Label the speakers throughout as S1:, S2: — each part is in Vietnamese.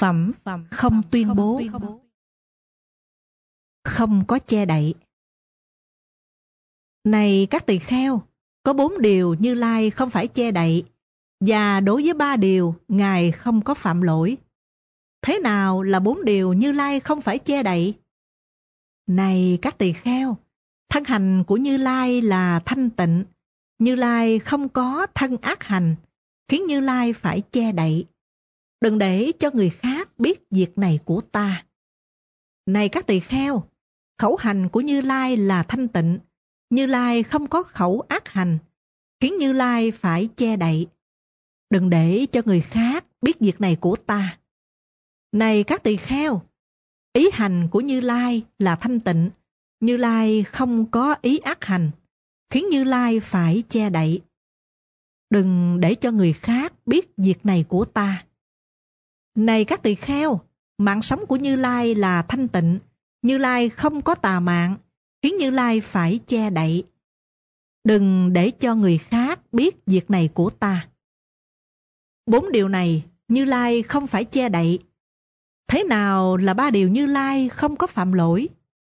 S1: Phẩm không tuyên bố, không có che đậy. Này các tỳ kheo, có 4 điều Như Lai không phải che đậy, và đối với 3 điều Ngài không có phạm lỗi. Thế nào là 4 điều Như Lai không phải che đậy? Này các tỳ kheo, thân hành của Như Lai là thanh tịnh. Như Lai không có thân ác hành, khiến Như Lai phải che đậy. Đừng để cho người khác biết việc này của ta. Này các tỳ kheo, khẩu hành của Như Lai là thanh tịnh. Như Lai không có khẩu ác hành, khiến Như Lai phải che đậy. Đừng để cho người khác biết việc này của ta. Này các tỳ kheo, ý hành của Như Lai là thanh tịnh. Như Lai không có ý ác hành, khiến Như Lai phải che đậy. Đừng để cho người khác biết việc này của ta. Này các tỳ kheo, mạng sống của Như Lai là thanh tịnh. Như Lai không có tà mạng, khiến Như Lai phải che đậy. Đừng để cho người khác biết việc này của ta. 4 điều này Như Lai không phải che đậy. Thế nào là 3 điều Như Lai không có phạm lỗi?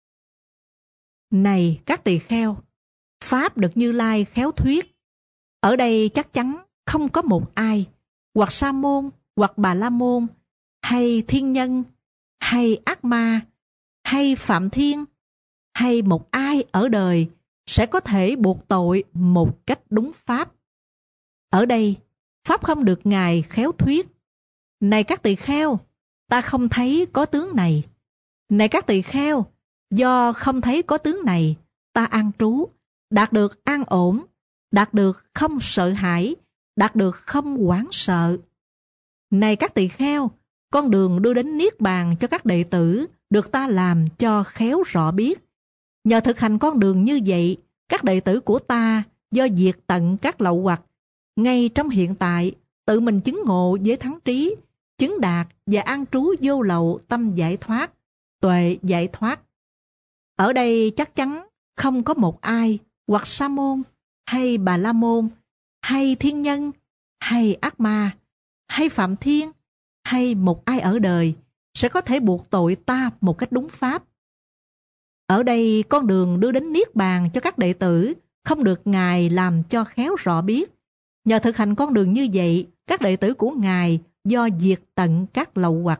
S1: Này các tỳ kheo, pháp được Như Lai khéo thuyết. Ở đây chắc chắn không có một ai, hoặc sa môn, hoặc bà la môn, hay thiên nhân, hay ác ma, hay phạm thiên, hay một ai ở đời sẽ có thể buộc tội một cách đúng pháp. Ở đây, pháp không được Ngài khéo thuyết. Này các tỳ kheo, ta không thấy có tướng này. Này các tỳ kheo, do không thấy có tướng này, ta an trú, đạt được an ổn, đạt được không sợ hãi, đạt được không hoảng sợ. Này các tỳ kheo, con đường đưa đến Niết Bàn cho các đệ tử được ta làm cho khéo rõ biết. Nhờ thực hành con đường như vậy, các đệ tử của ta do diệt tận các lậu hoặc, ngay trong hiện tại tự mình chứng ngộ với thắng trí, chứng đạt và an trú vô lậu tâm giải thoát, tuệ giải thoát. Ở đây chắc chắn không có một ai, hoặc sa môn, hay bà la môn, hay thiên nhân, hay ác ma, hay phạm thiên, hay một ai ở đời sẽ có thể buộc tội ta một cách đúng pháp. Ở đây con đường đưa đến Niết Bàn cho các đệ tử không được Ngài làm cho khéo rõ biết. Nhờ thực hành con đường như vậy, các đệ tử của Ngài do diệt tận các lậu hoặc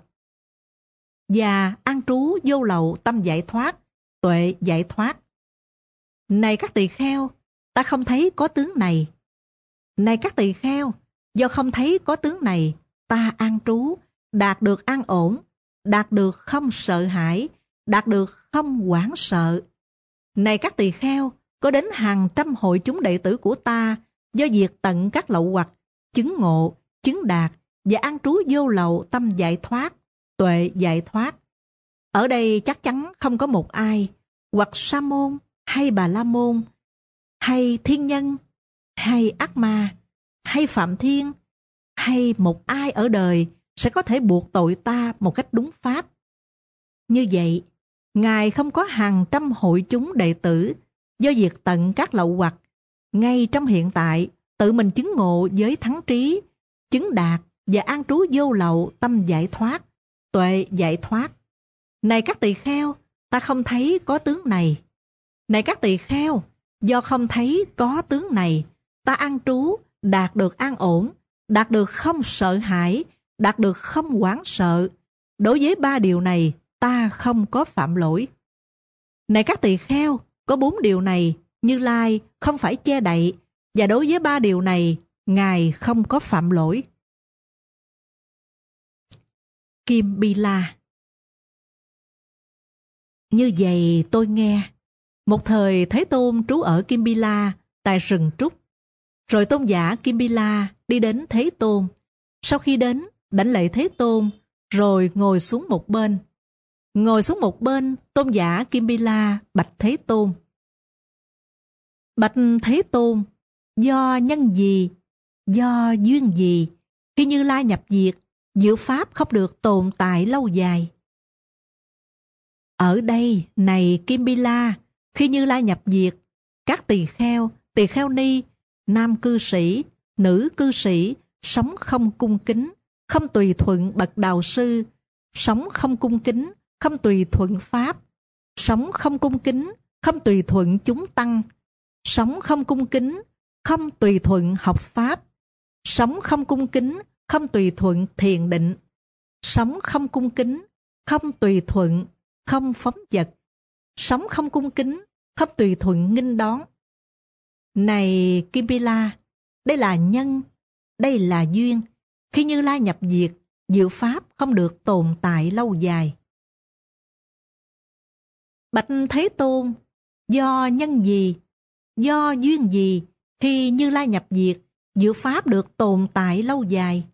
S1: và an trú vô lậu tâm giải thoát, tuệ giải thoát. Này các tỳ kheo, ta không thấy có tướng này. Này các tỳ kheo, do không thấy có tướng này, ta an trú, đạt được an ổn, đạt được không sợ hãi, đạt được không hoảng sợ. Này các tỳ kheo, có đến hàng trăm hội chúng đệ tử của ta do diệt tận các lậu hoặc, chứng ngộ, chứng đạt và an trú vô lậu tâm giải thoát, tuệ giải thoát. Ở đây chắc chắn không có một ai, hoặc sa môn, hay bà la môn, hay thiên nhân, hay ác ma, hay phạm thiên, hay một ai ở đời sẽ có thể buộc tội ta một cách đúng pháp. Như vậy, Ngài không có hàng trăm hội chúng đệ tử do diệt tận các lậu hoặc, ngay trong hiện tại tự mình chứng ngộ với thắng trí, chứng đạt và an trú vô lậu tâm giải thoát, tuệ giải thoát. Này các tỳ kheo, ta không thấy có tướng này. Này các tỳ kheo, do không thấy có tướng này, ta an trú, đạt được an ổn, đạt được không sợ hãi, đạt được không hoảng sợ. Đối với 3 điều này, ta không có phạm lỗi. Này các tỳ kheo, có 4 điều này Như Lai không phải che đậy, và đối với 3 điều này, Ngài không có phạm lỗi. Kim Bi La. Như vậy tôi nghe, một thời Thế Tôn trú ở Kim Bi La tại rừng trúc. Rồi tôn giả Kim Bi La đi đến Thế Tôn. Sau khi đến, đảnh lễ Thế Tôn, rồi ngồi xuống một bên. Ngồi xuống một bên, tôn giả Kim Bi La bạch Thế Tôn. Bạch Thế Tôn, do nhân gì, do duyên gì, khi Như Lai nhập diệt, diệu pháp không được tồn tại lâu dài? Ở đây, này Kim Bi La, khi Như Lai nhập diệt, các tỳ kheo ni, nam cư sĩ, nữ cư sĩ, sống không cung kính, không tùy thuận bậc đạo sư, sống không cung kính, không tùy thuận pháp, sống không cung kính, không tùy thuận chúng tăng, sống không cung kính, không tùy thuận học pháp, sống không cung kính, không tùy thuận thiền định, sống không cung kính, không tùy thuận, không phóng dật, sống không cung kính, không tùy thuận nghinh đón. Này Kimbila, đây là nhân, đây là duyên. Khi Như Lai nhập diệt, diệu pháp không được tồn tại lâu dài. Bạch Thế Tôn, do nhân gì, do duyên gì khi Như Lai nhập diệt, diệu pháp được tồn tại lâu dài?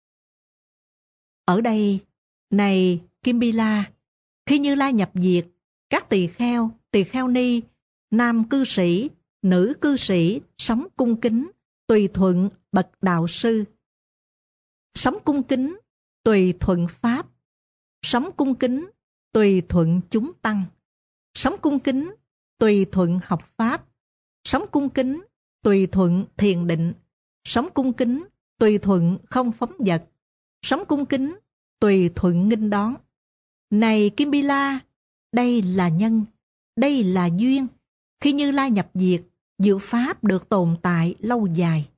S1: Ở đây, này Kimbila, khi Như Lai nhập diệt, các tỳ kheo ni, nam cư sĩ, nữ cư sĩ sống cung kính, tùy thuận bậc đạo sư. Sống cung kính, tùy thuận pháp. Sống cung kính, tùy thuận chúng tăng. Sống cung kính, tùy thuận học pháp. Sống cung kính, tùy thuận thiền định. Sống cung kính, tùy thuận không phóng dật. Sống cung kính, tùy thuận nghinh đón. Này Kimbila, đây là nhân, đây là duyên. Khi Như Lai nhập diệt, diệu pháp được tồn tại lâu dài.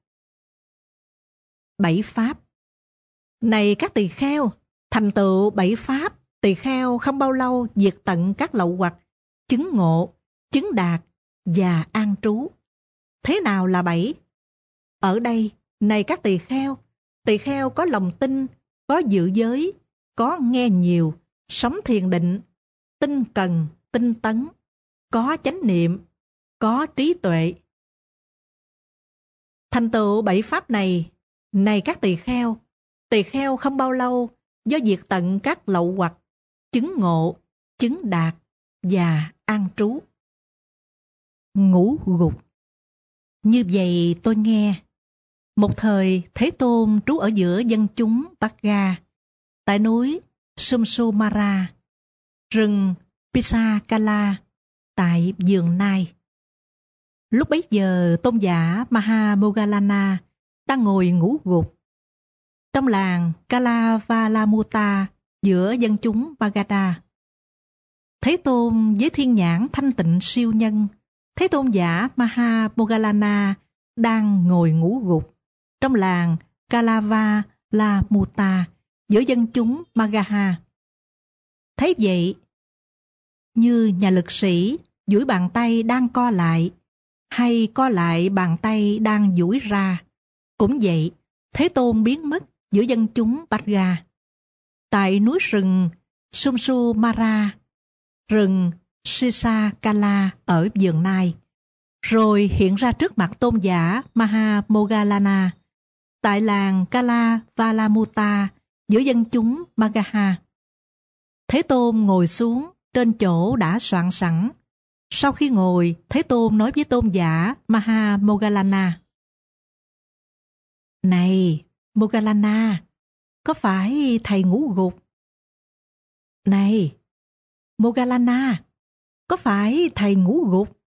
S1: 7 pháp. Này các tỳ kheo, thành tựu 7 pháp, tỳ kheo không bao lâu diệt tận các lậu hoặc, chứng ngộ, chứng đạt và an trú. Thế nào là 7? Ở đây, này các tỳ kheo có lòng tin, có giữ giới, có nghe nhiều, sống thiền định, tinh cần, tinh tấn, có chánh niệm, có trí tuệ. Thành tựu 7 pháp này, này các tỳ kheo không bao lâu do diệt tận các lậu hoặc, chứng ngộ, chứng đạt và an trú. Ngũ gục. Như vậy tôi nghe, một thời Thế Tôn trú ở giữa dân chúng Bát-ga, tại núi Sumsumara, rừng Pisakala, tại vườn Nai. Lúc bấy giờ tôn giả Mahamoggallana đang ngồi ngủ gục trong làng Kalavalamuta giữa dân chúng Magadha. Thế Tôn với thiên nhãn thanh tịnh siêu nhân, thấy tôn giả Mahamoggallana đang ngồi ngủ gục trong làng Kalavalamuta giữa dân chúng Magadha. Thấy vậy, như nhà lực sĩ duỗi bàn tay đang co lại, hay co lại bàn tay đang duỗi ra, cũng vậy, Thế Tôn biến mất giữa dân chúng Bát-ga. Tại núi rừng Sumsumara, rừng Sisakala ở vườn Nai, rồi hiện ra trước mặt tôn giả Mahamoggallana tại làng Kalavalamuta giữa dân chúng Magadha. Thế Tôn ngồi xuống trên chỗ đã soạn sẵn. Sau khi ngồi, Thế Tôn nói với tôn giả Mahamoggallana: Này Moggallana, có phải thầy ngủ gục? Này Moggallana, có phải thầy ngủ gục?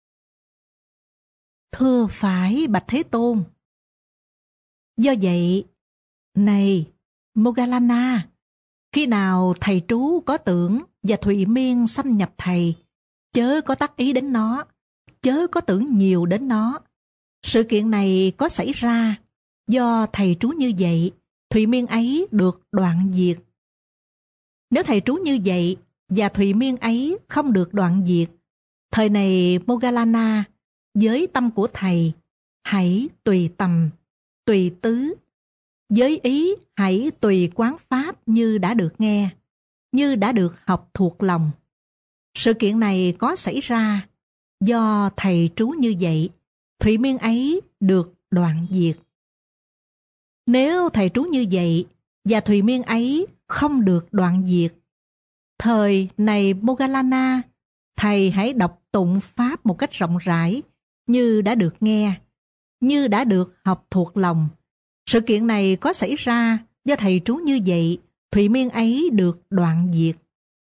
S1: Thưa phải bạch Thế Tôn. Do vậy, này Moggallana, khi nào thầy trú có tưởng và thụy miên xâm nhập thầy, chớ có tác ý đến nó, chớ có tưởng nhiều đến nó. Sự kiện này có xảy ra do thầy trú như vậy, thụy miên ấy được đoạn diệt. Nếu thầy trú như vậy và thụy miên ấy không được đoạn diệt, thời này Moggallana, với tâm của thầy, hãy tùy tầm, tùy tứ, với ý hãy tùy quán pháp như đã được nghe, như đã được học thuộc lòng. Sự kiện này có xảy ra do thầy trú như vậy, thụy miên ấy được đoạn diệt. Nếu thầy trú như vậy và thụy miên ấy không được đoạn diệt, thời này Moggallana, thầy hãy đọc tụng pháp một cách rộng rãi, như đã được nghe, như đã được học thuộc lòng. Sự kiện này có xảy ra do thầy trú như vậy, thụy miên ấy được đoạn diệt.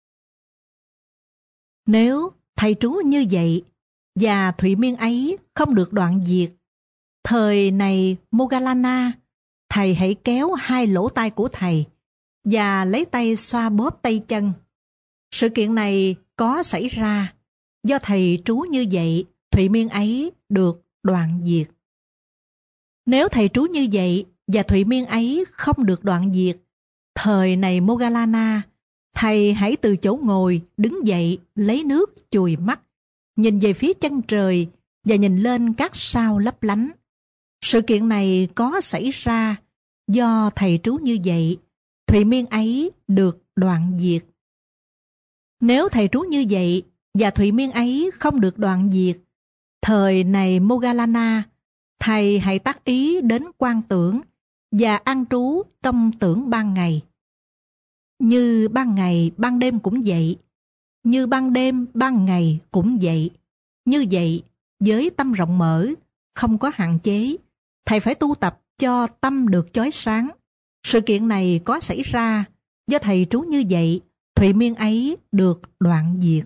S1: Nếu thầy trú như vậy và thụy miên ấy không được đoạn diệt, thời này Moggallana, thầy hãy kéo hai lỗ tai của thầy, và lấy tay xoa bóp tay chân. Sự kiện này có xảy ra do thầy trú như vậy, thụy miên ấy được đoạn diệt. Nếu thầy trú như vậy và thụy miên ấy không được đoạn diệt, thời này Moggallana, thầy hãy từ chỗ ngồi đứng dậy, lấy nước chùi mắt, nhìn về phía chân trời và nhìn lên các sao lấp lánh. Sự kiện này có xảy ra do thầy trú như vậy, thụy miên ấy được đoạn diệt. Nếu thầy trú như vậy và thụy miên ấy không được đoạn diệt, thời này Moggallana, thầy hãy tác ý đến quan tưởng và an trú trong tưởng ban ngày. Như ban ngày, ban đêm cũng vậy. Như ban đêm, ban ngày cũng vậy. Như vậy, với tâm rộng mở, không có hạn chế, thầy phải tu tập cho tâm được chói sáng. Sự kiện này có xảy ra do thầy trú như vậy, thụy miên ấy được đoạn diệt.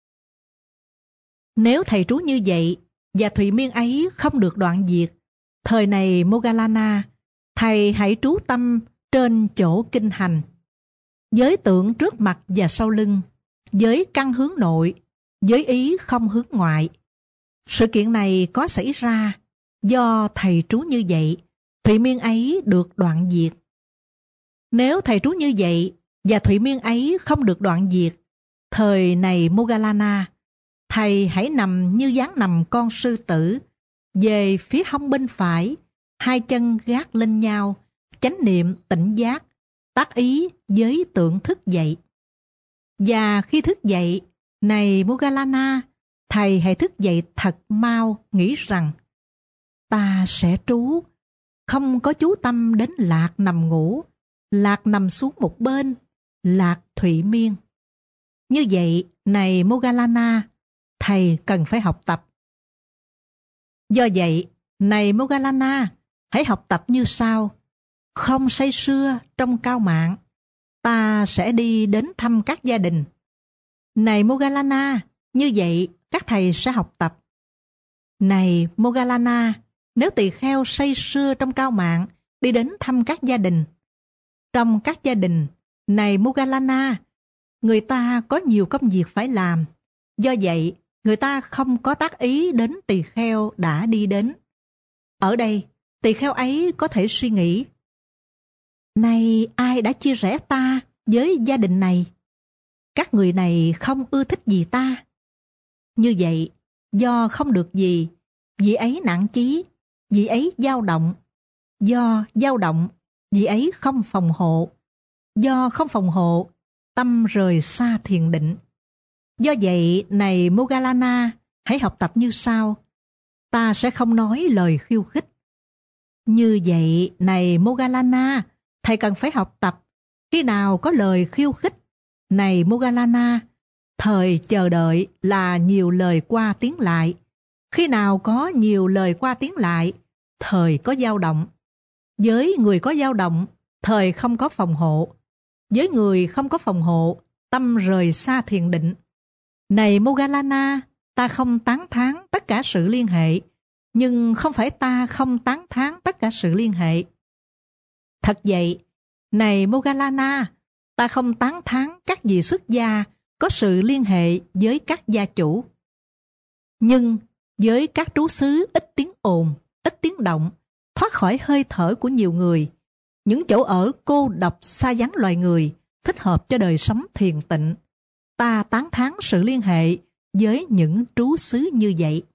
S1: Nếu thầy trú như vậy và thụy miên ấy không được đoạn diệt, thời này Moggallana, thầy hãy trú tâm trên chỗ kinh hành, với tượng trước mặt và sau lưng, với căn hướng nội, với ý không hướng ngoại. Sự kiện này có xảy ra do thầy trú như vậy, thụy miên ấy được đoạn diệt. Nếu thầy trú như vậy và thụy miên ấy không được đoạn diệt, thời này Moggallana, thầy hãy nằm như dáng nằm con sư tử, về phía hông bên phải, hai chân gác lên nhau, chánh niệm tỉnh giác, tác ý với tượng thức dậy. Và khi thức dậy, này Moggallana, thầy hãy thức dậy thật mau, nghĩ rằng ta sẽ trú, không có chú tâm đến lạc nằm ngủ, lạc nằm xuống một bên, lạc thụy miên. Như vậy, này Moggallana, thầy cần phải học tập. Do vậy, này Moggallana, hãy học tập như sau. Không say sưa trong cao mạng, ta sẽ đi đến thăm các gia đình. Này Moggallana, như vậy các thầy sẽ học tập. Này Moggallana, nếu tỳ kheo say sưa trong cao mạng, đi đến thăm các gia đình. Trong các gia đình, này Moggallana, người ta có nhiều công việc phải làm. Do vậy, người ta không có tác ý đến tỳ kheo đã đi đến. Ở đây, tỳ kheo ấy có thể suy nghĩ, này ai đã chia rẽ ta với gia đình này? Các người này không ưa thích gì ta. Như vậy, do không được gì, vị ấy nản chí, vị ấy dao động. Do dao động, vị ấy không phòng hộ. Do không phòng hộ, tâm rời xa thiền định. Do vậy, này Moggallana, hãy học tập như sau. Ta sẽ không nói lời khiêu khích. Như vậy, này Moggallana, thầy cần phải học tập. Khi nào có lời khiêu khích, này Moggallana, thời chờ đợi là nhiều lời qua tiếng lại. Khi nào có nhiều lời qua tiếng lại, thời có dao động. Với người có dao động, thời không có phòng hộ. Với người không có phòng hộ, tâm rời xa thiền định. Này Moggallana, ta không tán thán tất cả sự liên hệ, nhưng không phải ta không tán thán tất cả sự liên hệ. Thật vậy, này Moggallana, ta không tán thán các vị xuất gia có sự liên hệ với các gia chủ. Nhưng với các trú xứ ít tiếng ồn, ít tiếng động, thoát khỏi hơi thở của nhiều người, những chỗ ở cô độc xa vắng loài người, thích hợp cho đời sống thiền tịnh, ta tán thán sự liên hệ với những trú xứ như vậy.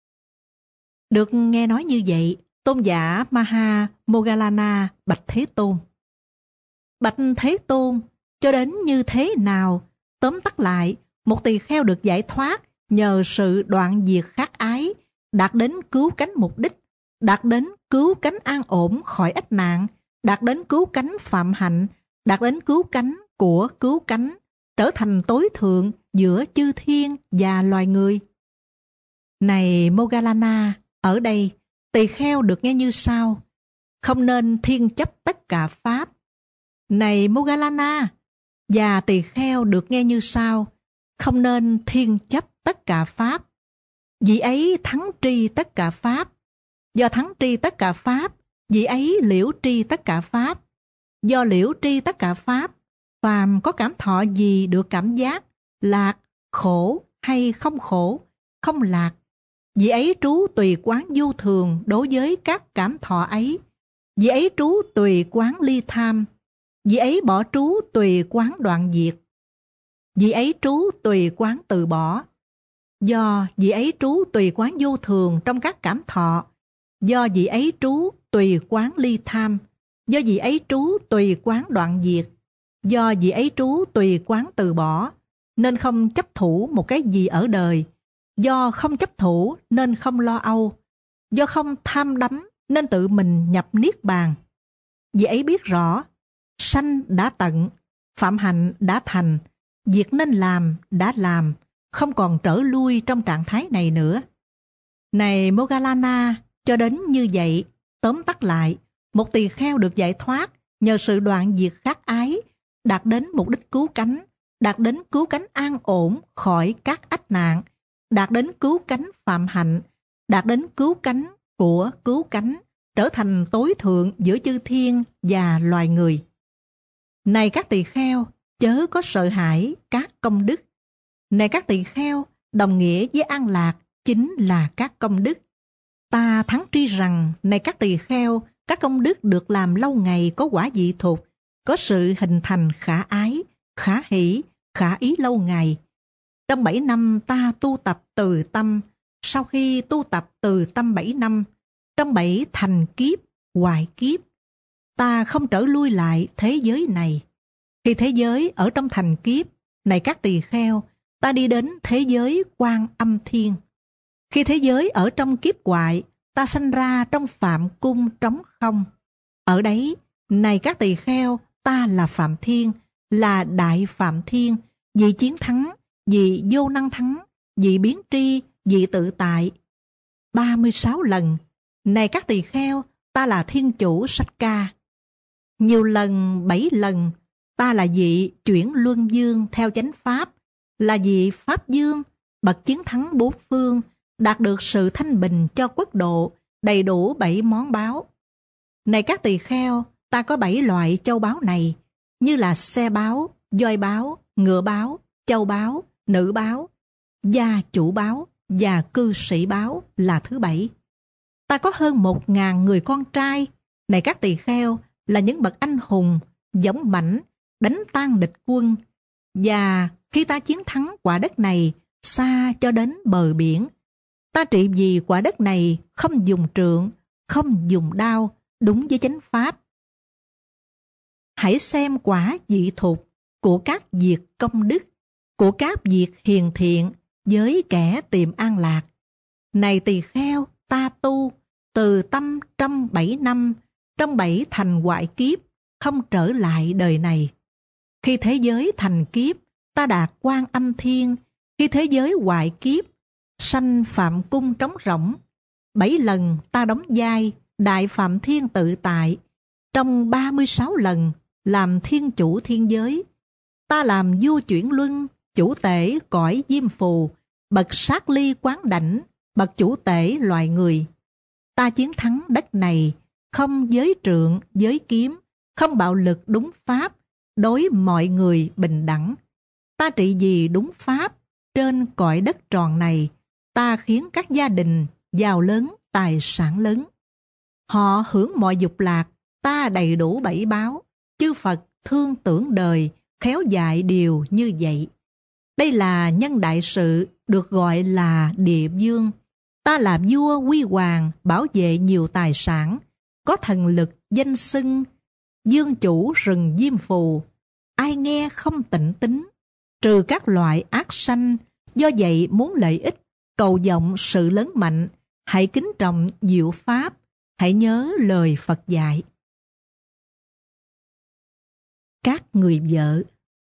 S1: Được nghe nói như vậy, tôn giả Maha Moggallana bạch Thế Tôn. Bạch Thế Tôn, cho đến như thế nào? Tóm tắt lại, một tỳ kheo được giải thoát nhờ sự đoạn diệt khát ái, đạt đến cứu cánh mục đích, đạt đến cứu cánh an ổn khỏi ách nạn, đạt đến cứu cánh phạm hạnh, đạt đến cứu cánh của cứu cánh, trở thành tối thượng giữa chư thiên và loài người. Này Moggallana, ở đây tỳ kheo được nghe như sau: không nên thiên chấp tất cả pháp. Này Moggallana, và tỳ kheo được nghe như sau: không nên thiên chấp tất cả pháp. Vị ấy thắng tri tất cả pháp. Do thắng tri tất cả pháp, vị ấy liễu tri tất cả pháp. Do liễu tri tất cả pháp, phàm có cảm thọ gì được cảm giác, lạc, khổ hay không khổ, không lạc, vị ấy trú tùy quán vô thường đối với các cảm thọ ấy. Vị ấy trú tùy quán ly tham. Vị ấy bỏ trú tùy quán đoạn diệt. Vị ấy trú tùy quán từ bỏ. Do vị ấy trú tùy quán vô thường trong các cảm thọ, do vị ấy trú tùy quán ly tham, do vị ấy trú tùy quán đoạn diệt, do vị ấy trú tùy quán từ bỏ, nên không chấp thủ một cái gì ở đời. Do không chấp thủ nên không lo âu. Do không tham đắm nên tự mình nhập niết bàn. Vị ấy biết rõ, sanh đã tận, phạm hạnh đã thành, việc nên làm đã làm, không còn trở lui trong trạng thái này nữa. Này Moggallana, cho đến như vậy, tóm tắt lại, một tỳ kheo được giải thoát nhờ sự đoạn diệt khát ái, đạt đến mục đích cứu cánh, đạt đến cứu cánh an ổn khỏi các ách nạn, đạt đến cứu cánh phạm hạnh, đạt đến cứu cánh của cứu cánh, trở thành tối thượng giữa chư thiên và loài người. Này các tỳ kheo, chớ có sợ hãi các công đức. Này các tỳ kheo, đồng nghĩa với an lạc chính là các công đức. Ta thắng tri rằng, này các tỳ kheo, các công đức được làm lâu ngày có quả vị thục, có sự hình thành khả ái, khả hỷ, khả ý lâu ngày. Trong 7 năm ta tu tập từ tâm, sau khi tu tập từ tâm 7 năm, trong 7 thành kiếp, hoại kiếp, ta không trở lui lại thế giới này. Khi thế giới ở trong thành kiếp, này các tỳ kheo, ta đi đến thế giới Quan Âm Thiên. Khi thế giới ở trong kiếp hoại, ta sanh ra trong Phạm Cung trống không. Ở đấy, này các tỳ kheo, ta là Phạm Thiên, là Đại Phạm Thiên, vị chiến thắng, vị vô năng thắng, vị biến tri, vị tự tại. 36 lần, này các tỳ kheo, ta là Thiên Chủ Sách Ca. Nhiều lần, 7 lần, ta là vị chuyển luân dương theo chánh pháp, là vị Pháp Dương, bậc chiến thắng bốn phương, đạt được sự thanh bình cho quốc độ, đầy đủ 7 món báo. Này các tỳ kheo, ta có 7 loại châu báu này, như là xe báo, voi báo, ngựa báo, châu báo, nữ báo, gia chủ báo và cư sĩ báo là thứ 7. Ta có hơn 1.000 người con trai, này các tỳ kheo, là những bậc anh hùng, dũng mãnh, đánh tan địch quân. Và khi ta chiến thắng quả đất này, xa cho đến bờ biển, ta trị vì quả đất này không dùng trượng, không dùng đao, đúng với chánh pháp. Hãy xem quả dị thục của các việc công đức, của các việc hiền thiện với kẻ tìm an lạc. Này tỳ kheo, ta tu từ tâm trong 7 năm, trong 7 thành hoại kiếp, không trở lại đời này. Khi thế giới thành kiếp, ta đạt Quan Âm Thiên. Khi thế giới hoại kiếp, sanh Phạm Cung trống rỗng. 7 lần ta đóng vai Đại Phạm Thiên tự tại. Trong 36 lần làm thiên chủ thiên giới, ta làm vua chuyển luân, chủ tể cõi diêm phù, bậc sát ly quán đảnh, bậc chủ tể loài người. Ta chiến thắng đất này, không giới trượng, giới kiếm, không bạo lực đúng pháp, đối mọi người bình đẳng. Ta trị vì đúng pháp, trên cõi đất tròn này, ta khiến các gia đình giàu lớn, tài sản lớn. Họ hưởng mọi dục lạc, ta đầy đủ 7 báo. Chư Phật thương tưởng đời, khéo dạy điều như vậy. Đây là nhân đại sự, được gọi là địa vương. Ta là vua huy hoàng, bảo vệ nhiều tài sản, có thần lực danh xưng, vương chủ rừng diêm phù. Ai nghe không tịnh tín, trừ các loại ác sanh. Do vậy muốn lợi ích, cầu vọng sự lớn mạnh, hãy kính trọng diệu pháp, hãy nhớ lời Phật dạy. Các người vợ.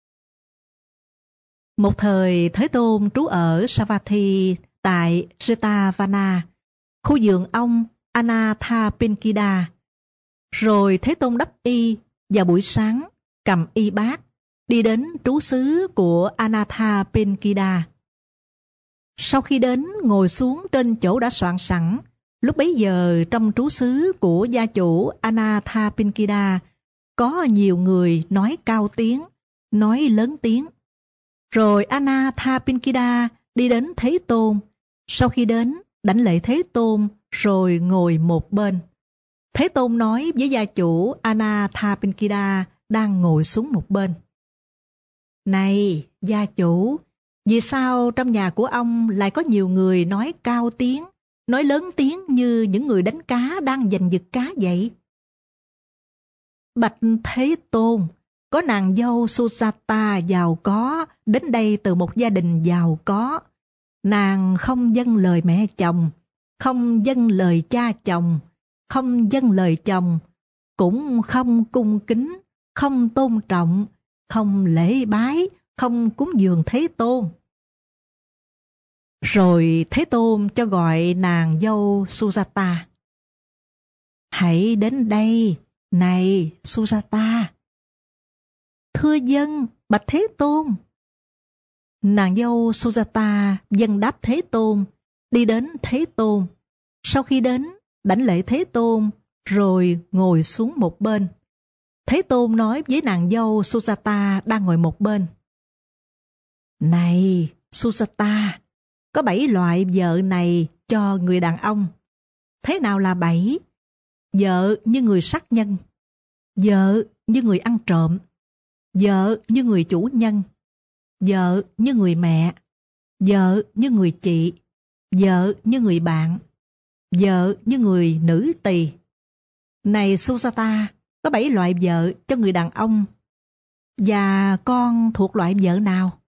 S1: Một thời Thế Tôn trú ở Savatthi tại Jetavana, khu vườn ông Anathapindika. Rồi Thế Tôn đắp y vào buổi sáng, cầm y bát, đi đến trú xứ của Anathapindika. Sau khi đến ngồi xuống trên chỗ đã soạn sẵn, lúc bấy giờ trong trú xứ của gia chủ Anathapindika có nhiều người nói cao tiếng, nói lớn tiếng. Rồi Anathapindika đi đến Thế Tôn. Sau khi đến, đảnh lễ Thế Tôn rồi ngồi một bên. Thế Tôn nói với gia chủ Anathapindika đang ngồi xuống một bên: Này gia chủ, vì sao trong nhà của ông lại có nhiều người nói cao tiếng, nói lớn tiếng như những người đánh cá đang giành giật cá vậy? Bạch Thế Tôn, có nàng dâu Susata giàu có đến đây từ một gia đình giàu có. Nàng không vâng lời mẹ chồng, không vâng lời cha chồng, không vâng lời chồng, cũng không cung kính, không tôn trọng, không lễ bái, không cúng dường Thế Tôn. Rồi Thế Tôn cho gọi nàng dâu Susata: Hãy đến đây, này Susata. Thưa dân, bạch Thế Tôn. Nàng dâu Susata vâng đáp Thế Tôn, đi đến Thế Tôn. Sau khi đến, đảnh lễ Thế Tôn, rồi ngồi xuống một bên. Thế Tôn nói với nàng dâu Susata đang ngồi một bên: Này Susata, có 7 loại vợ này cho người đàn ông. Thế nào là 7? Vợ như người sát nhân, vợ như người ăn trộm, vợ như người chủ nhân, vợ như người mẹ, vợ như người chị, vợ như người bạn, vợ như người nữ tỳ. Này Susata, có 7 loại vợ cho người đàn ông, và con thuộc loại vợ nào?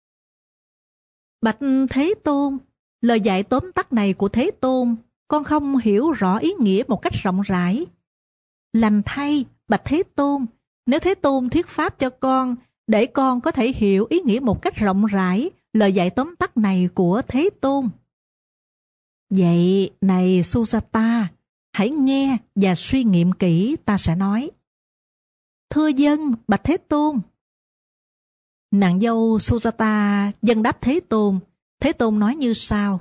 S1: Bạch Thế Tôn, lời dạy tóm tắt này của Thế Tôn con không hiểu rõ ý nghĩa một cách rộng rãi. Lành thay, bạch Thế Tôn, nếu Thế Tôn thuyết pháp cho con để con có thể hiểu ý nghĩa một cách rộng rãi lời dạy tóm tắt này của Thế Tôn. Vậy này Susata, hãy nghe và suy nghiệm kỹ ta sẽ nói. Thưa dân, bạch Thế Tôn. Nàng dâu Susata dâng đáp Thế Tôn. Thế Tôn nói như sau: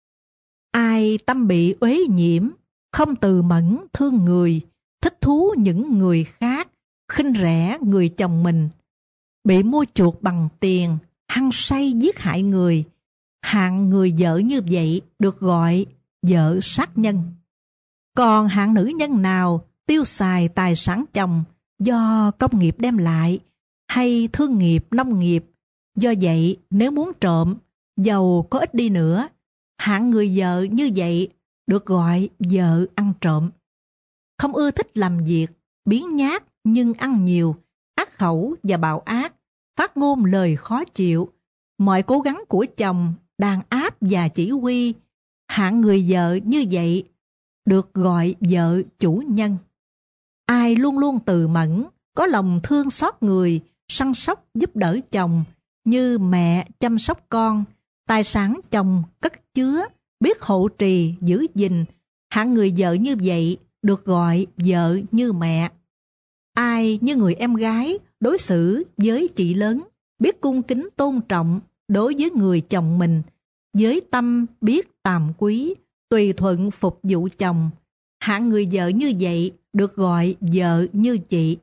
S1: Ai tâm bị uế nhiễm, không từ mẫn thương người, thích thú những người khác, khinh rẻ người chồng mình, bị mua chuộc bằng tiền, hăng say giết hại người, hạng người vợ như vậy được gọi vợ sát nhân. Còn hạng nữ nhân nào tiêu xài tài sản chồng do công nghiệp đem lại, hay thương nghiệp nông nghiệp, do vậy nếu muốn trộm, dầu có ít đi nữa, hạng người vợ như vậy được gọi vợ ăn trộm. Không ưa thích làm việc, biếng nhác nhưng ăn nhiều, ác khẩu và bạo ác, phát ngôn lời khó chịu, mọi cố gắng của chồng đàn áp và chỉ huy, hạng người vợ như vậy được gọi vợ chủ nhân. Ai luôn luôn từ mẫn, có lòng thương xót người, săn sóc giúp đỡ chồng, như mẹ chăm sóc con, tài sản chồng cất chứa, biết hộ trì giữ gìn, hạng người vợ như vậy được gọi vợ như mẹ. Ai như người em gái đối xử với chị lớn, biết cung kính tôn trọng đối với người chồng mình, với tâm biết tàm quý, tùy thuận phục vụ chồng, hạng người vợ như vậy được gọi vợ như chị.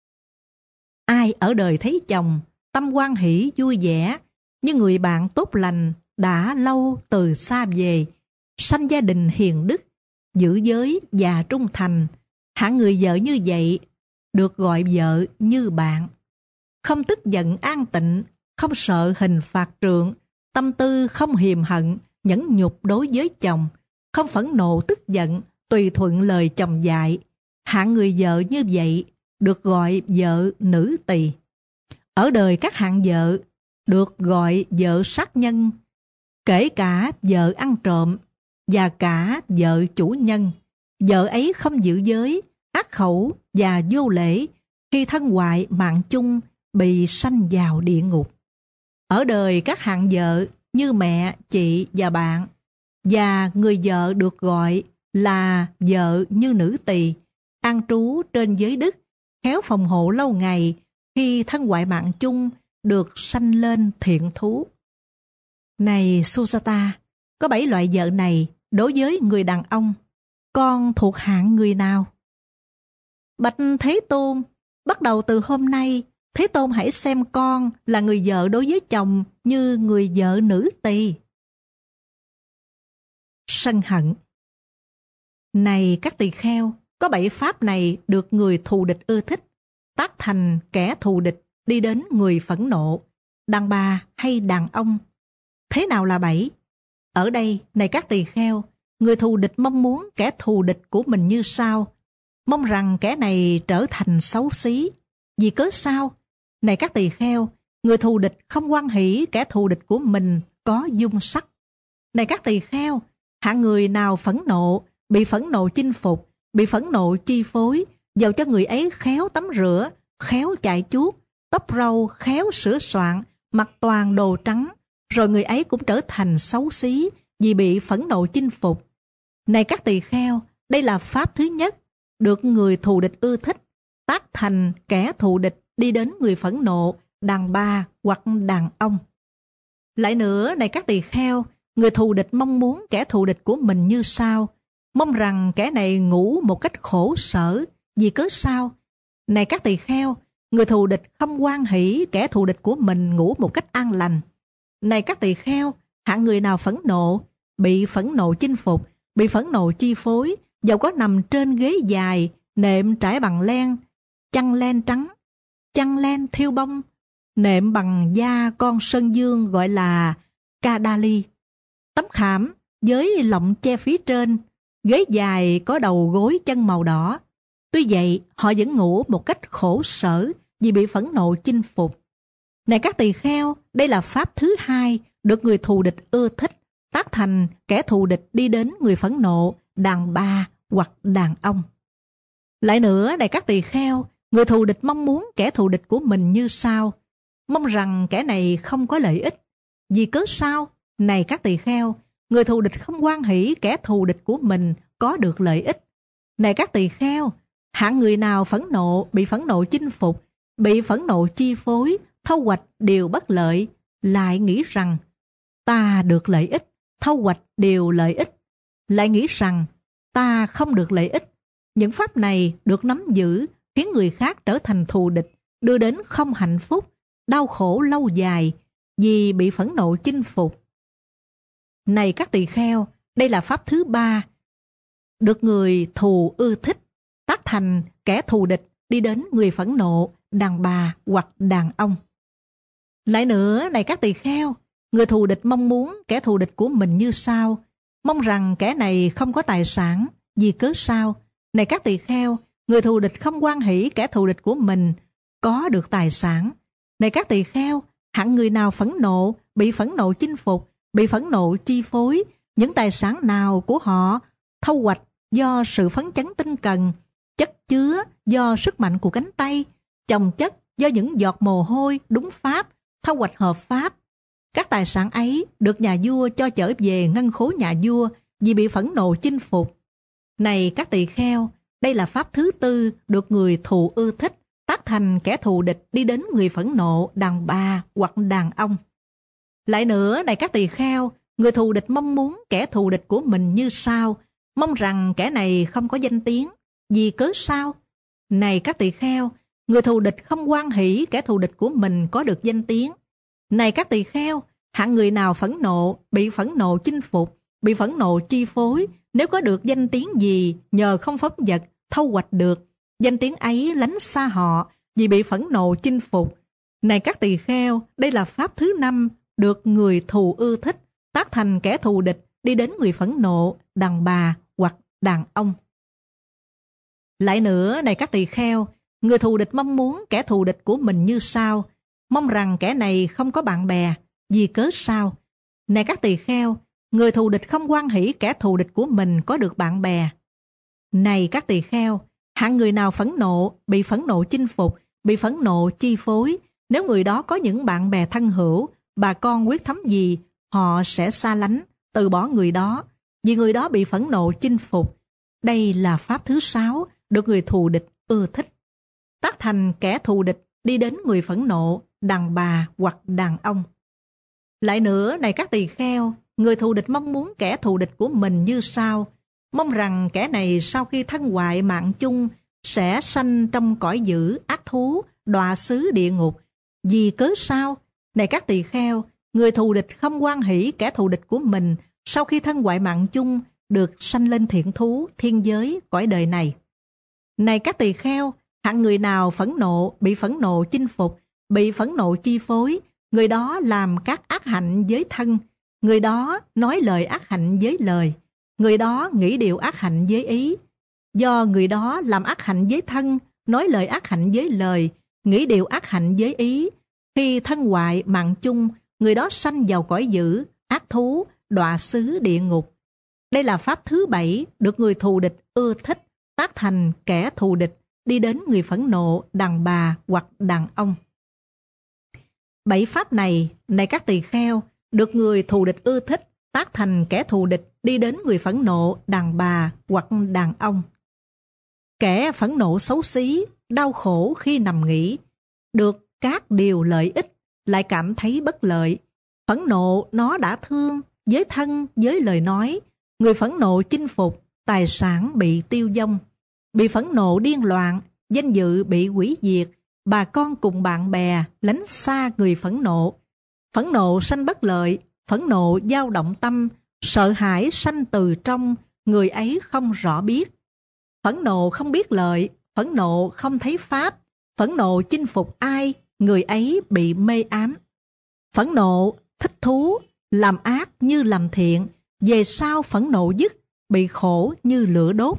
S1: Ai ở đời thấy chồng tâm hoan hỷ vui vẻ, như người bạn tốt lành đã lâu từ xa về, sanh gia đình hiền đức, giữ giới và trung thành, hạng người vợ như vậy được gọi vợ như bạn. Không tức giận an tịnh, không sợ hình phạt trượng, tâm tư không hiềm hận, nhẫn nhục đối với chồng, không phẫn nộ tức giận, tùy thuận lời chồng dạy, hạng người vợ như vậy được gọi vợ nữ tỳ. Ở đời các hạng vợ được gọi vợ sát nhân, kể cả vợ ăn trộm và cả vợ chủ nhân. Vợ ấy không giữ giới, ác khẩu và vô lễ, khi thân hoại mạng chung bị sanh vào địa ngục. Ở đời các hạng vợ như mẹ, chị và bạn, và người vợ được gọi là vợ như nữ tỳ, an trú trên giới đức, khéo phòng hộ lâu ngày, khi thân hoại mạng chung được sanh lên thiện thú. Này Susata, có 7 loại vợ này đối với người đàn ông, con thuộc hạng người nào? Bạch Thế Tôn, Bắt đầu từ hôm nay, Thế Tôn hãy xem con là người vợ đối với chồng như người vợ nữ tỳ. Sân hận. Này các tỳ kheo, có 7 pháp này được người thù địch ưa thích, tác thành kẻ thù địch đi đến người phẫn nộ, đàn bà hay đàn ông. Thế nào là 7? Ở đây, này các tỳ kheo, người thù địch mong muốn kẻ thù địch của mình như sau, mong rằng kẻ này trở thành xấu xí. Vì cớ sao? Này các tỳ kheo, người thù địch không hoan hỷ kẻ thù địch của mình có dung sắc. Này các tỳ kheo, hạng người nào phẫn nộ, bị phẫn nộ chinh phục, bị phẫn nộ chi phối, dầu cho người ấy khéo tắm rửa, khéo chải chuốt, tóc râu khéo sửa soạn, mặc toàn đồ trắng, rồi người ấy cũng trở thành xấu xí vì bị phẫn nộ chinh phục. Này các tỳ kheo, đây là pháp thứ nhất, được người thù địch ưa thích, tác thành kẻ thù địch đi đến người phẫn nộ, đàn bà hoặc đàn ông. Lại nữa, này các tỳ kheo, người thù địch mong muốn kẻ thù địch của mình như sau, mong rằng kẻ này ngủ một cách khổ sở. Vì cớ sao? Này các tỳ kheo, người thù địch không hoan hỷ kẻ thù địch của mình ngủ một cách an lành. Này các tỳ kheo, hạng người nào phẫn nộ, bị phẫn nộ chinh phục, bị phẫn nộ chi phối, dầu có nằm trên ghế dài, nệm trải bằng len, chăn len trắng, chăn len thêu bông, nệm bằng da con sơn dương gọi là Kadali, tấm khảm với lọng che phía trên, ghế dài có đầu gối chân màu đỏ. Tuy vậy, họ vẫn ngủ một cách khổ sở vì bị phẫn nộ chinh phục. Này các tỳ kheo, đây là pháp thứ hai được người thù địch ưa thích, tác thành kẻ thù địch đi đến người phẫn nộ, đàn bà hoặc đàn ông. Lại nữa, này các tỳ kheo, người thù địch mong muốn kẻ thù địch của mình như sau, mong rằng kẻ này không có lợi ích. Vì cớ sao? Này các tỳ kheo, người thù địch không hoan hỷ kẻ thù địch của mình có được lợi ích. Này các tỳ kheo, hạng người nào phẫn nộ, bị phẫn nộ chinh phục, bị phẫn nộ chi phối, thâu hoạch điều bất lợi, lại nghĩ rằng ta được lợi ích, thâu hoạch điều lợi ích, lại nghĩ rằng ta không được lợi ích. Những pháp này được nắm giữ khiến người khác trở thành thù địch, đưa đến không hạnh phúc, đau khổ lâu dài vì bị phẫn nộ chinh phục. Này các tỳ kheo, đây là pháp thứ ba, được người thù ưa thích, tác thành kẻ thù địch đi đến người phẫn nộ, đàn bà hoặc đàn ông. Lại nữa, này các tỳ kheo, người thù địch mong muốn kẻ thù địch của mình như sau, mong rằng kẻ này không có tài sản. Vì cớ sao? Này các tỳ kheo, người thù địch không hoan hỷ kẻ thù địch của mình có được tài sản. Này các tỳ kheo, hạng người nào phẫn nộ, bị phẫn nộ chinh phục, bị phẫn nộ chi phối, những tài sản nào của họ thâu hoạch do sự phấn chấn tinh cần, chất chứa do sức mạnh của cánh tay, chồng chất do những giọt mồ hôi đúng pháp, thâu hoạch hợp pháp. Các tài sản ấy được nhà vua cho trở về ngân khố nhà vua vì bị phẫn nộ chinh phục. Này các tỳ kheo, đây là pháp thứ tư được người thù ưa thích, tác thành kẻ thù địch đi đến người phẫn nộ, đàn bà hoặc đàn ông. Lại nữa, này các tỳ kheo, người thù địch mong muốn kẻ thù địch của mình như sau, mong rằng kẻ này không có danh tiếng. Vì cớ sao? Này các tỳ kheo, người thù địch không hoan hỷ kẻ thù địch của mình có được danh tiếng. Này các tỳ kheo, hạng người nào phẫn nộ, bị phẫn nộ chinh phục, bị phẫn nộ chi phối, nếu có được danh tiếng gì nhờ không pháp vật thâu hoạch được, danh tiếng ấy lánh xa họ vì bị phẫn nộ chinh phục. Này các tỳ kheo, đây là pháp thứ năm được người thù ưa thích, tác thành kẻ thù địch đi đến người phẫn nộ, đàn bà hoặc đàn ông. Lại nữa, này các tỳ kheo, người thù địch mong muốn kẻ thù địch của mình như sau, mong rằng kẻ này không có bạn bè. Vì cớ sao? Này các tỳ kheo, người thù địch không hoan hỷ kẻ thù địch của mình có được bạn bè. Này các tỳ kheo, hạng người nào phẫn nộ, bị phẫn nộ chinh phục, bị phẫn nộ chi phối, nếu người đó có những bạn bè thân hữu, bà con quyết thấm gì, họ sẽ xa lánh, từ bỏ người đó, vì người đó bị phẫn nộ chinh phục. Đây là pháp thứ sáu được người thù địch ưa thích, tác thành kẻ thù địch đi đến người phẫn nộ, đàn bà hoặc đàn ông. Lại nữa, này các tỳ kheo, người thù địch mong muốn kẻ thù địch của mình như sau, mong rằng kẻ này sau khi thân hoại mạng chung sẽ sanh trong cõi dữ ác thú, đọa xứ địa ngục. Vì cớ sao? Này các tỳ kheo, người thù địch không hoan hỷ kẻ thù địch của mình sau khi thân ngoại mạng chung được sanh lên thiện thú, thiên giới, cõi đời này. Này các tỳ kheo, hạng người nào phẫn nộ, bị phẫn nộ chinh phục, bị phẫn nộ chi phối, người đó làm các ác hạnh với thân, người đó nói lời ác hạnh với lời, người đó nghĩ điều ác hạnh với ý. Do người đó làm ác hạnh với thân, nói lời ác hạnh với lời, nghĩ điều ác hạnh với ý, khi thân hoại mạng chung, người đó sanh vào cõi dữ, ác thú, đọa xứ địa ngục. Đây là pháp thứ 7 được người thù địch ưa thích, tác thành kẻ thù địch, đi đến người phẫn nộ, đàn bà hoặc đàn ông. 7 pháp này, này các tỳ kheo, được người thù địch ưa thích, tác thành kẻ thù địch, đi đến người phẫn nộ, đàn bà hoặc đàn ông. Kẻ phẫn nộ xấu xí, đau khổ khi nằm nghỉ, được các điều lợi ích, lại cảm thấy bất lợi. Phẫn nộ nó đã thương, với thân, với lời nói. Người phẫn nộ chinh phục, tài sản bị tiêu vong. Bị phẫn nộ điên loạn, danh dự bị hủy diệt. Bà con cùng bạn bè lánh xa người phẫn nộ. Phẫn nộ sanh bất lợi, phẫn nộ dao động tâm, sợ hãi sanh từ trong, người ấy không rõ biết. Phẫn nộ không biết lợi, phẫn nộ không thấy pháp, phẫn nộ chinh phục ai, người ấy bị mê ám. Phẫn nộ thích thú, làm ác như làm thiện, về sau phẫn nộ dứt, bị khổ như lửa đốt.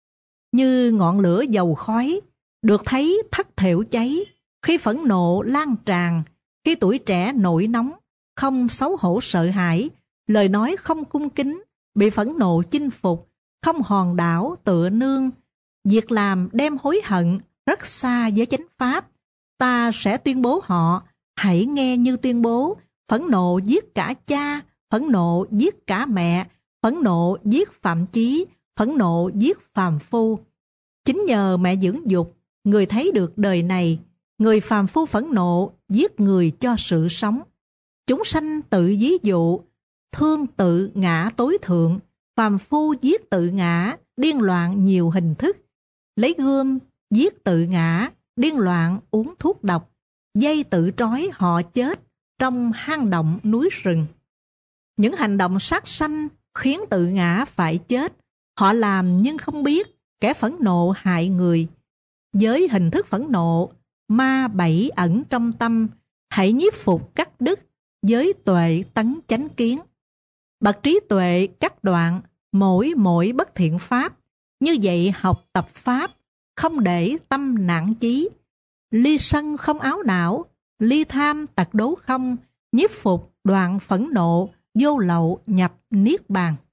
S1: Như ngọn lửa dầu khói, được thấy thất thểu cháy, khi phẫn nộ lan tràn, khi tuổi trẻ nổi nóng, không xấu hổ sợ hãi, lời nói không cung kính, bị phẫn nộ chinh phục, không hòn đảo tựa nương, việc làm đem hối hận, rất xa với chánh pháp. Ta sẽ tuyên bố họ, hãy nghe như tuyên bố, phẫn nộ giết cả cha, phẫn nộ giết cả mẹ, phẫn nộ giết phạm chí, phẫn nộ giết phàm phu. Chính nhờ mẹ dưỡng dục, người thấy được đời này, người phàm phu phẫn nộ giết người cho sự sống. Chúng sanh tự ví dụ, thương tự ngã tối thượng, phàm phu giết tự ngã, điên loạn nhiều hình thức. Lấy gươm giết tự ngã, điên loạn uống thuốc độc, dây tự trói họ chết trong hang động núi rừng. Những hành động sát sanh khiến tự ngã phải chết, họ làm nhưng không biết, kẻ phẫn nộ hại người. Với hình thức phẫn nộ, ma bẫy ẩn trong tâm, hãy nhiếp phục cắt đứt, với tuệ tấn chánh kiến. Bậc trí tuệ cắt đoạn mỗi bất thiện pháp, như vậy học tập pháp, không để tâm nản chí. Ly sân không áo não, ly tham tật đố không, nhiếp phục đoạn phẫn nộ, vô lậu nhập niết bàn.